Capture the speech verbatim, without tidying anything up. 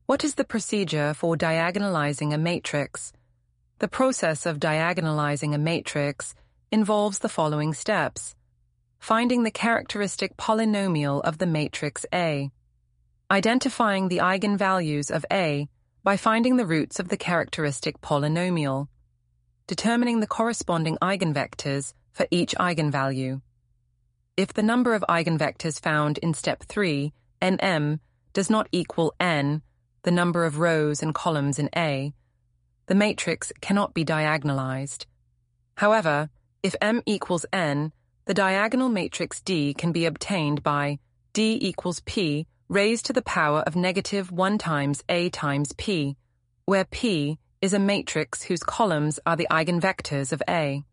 What is the procedure for diagonalizing a matrix? The process of diagonalizing a matrix involves the following steps. Finding the characteristic polynomial of the matrix A. Identifying the eigenvalues of A by finding the roots of the characteristic polynomial. Determining the corresponding eigenvectors for each eigenvalue. If the number of eigenvectors found in step three, N M, does not equal n, the number of rows and columns in A, the matrix cannot be diagonalized. However, if M equals n, the diagonal matrix D can be obtained by D equals P raised to the power of negative one times A times P, where P is a matrix whose columns are the eigenvectors of A.